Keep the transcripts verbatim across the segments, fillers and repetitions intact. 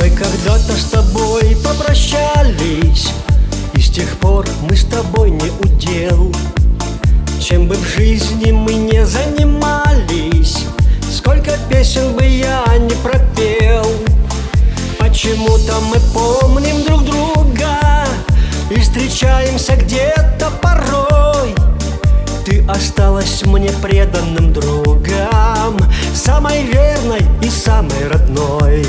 Мы когда-то с тобой попрощались, и с тех пор мы с тобой не удел. Чем бы в жизни мы не занимались, сколько песен бы я не пропел, почему-то мы помним друг друга и встречаемся где-то порой. Ты осталась мне преданным другом, самой верной и самой родной.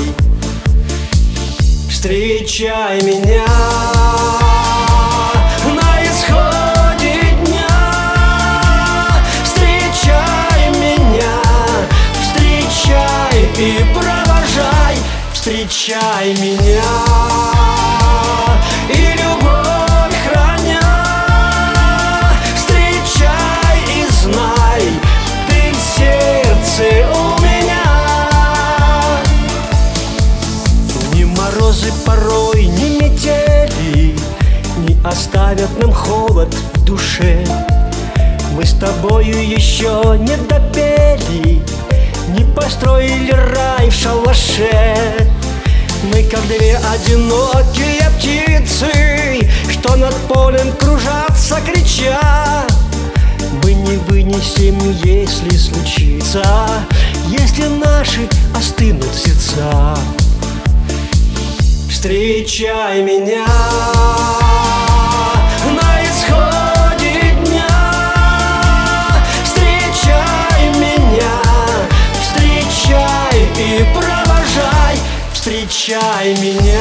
Встречай меня на исходе дня, встречай меня, встречай и провожай, встречай меня и любовь храня, встречай и знай, ты в сердце у меня. Ни морозы порой, ни метели не оставят нам холод в душе. Мы с тобою еще не допели, не построили рай в шалаше. Мы как две одинокие птицы, что над полем кружатся, крича. Мы не вынесем, если случится, если наши остынут сердца. Встречай меня на исходе дня, встречай меня, встречай и провожай, встречай меня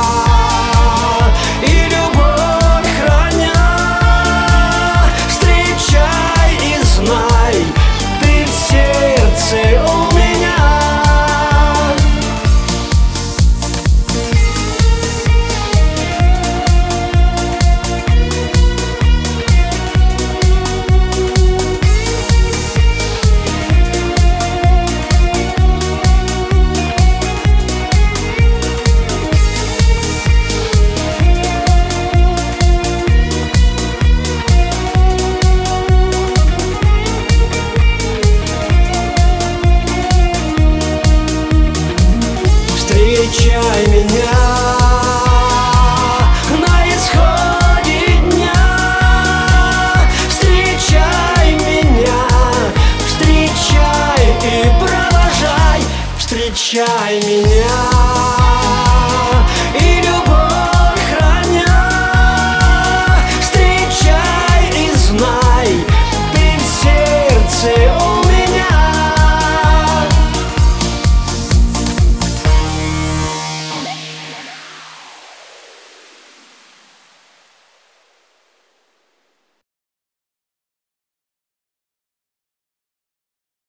и любовь храня, встречай и знай, ты в сердце у меня. Встречай меня на исходе дня, встречай меня, встречай и провожай, встречай меня.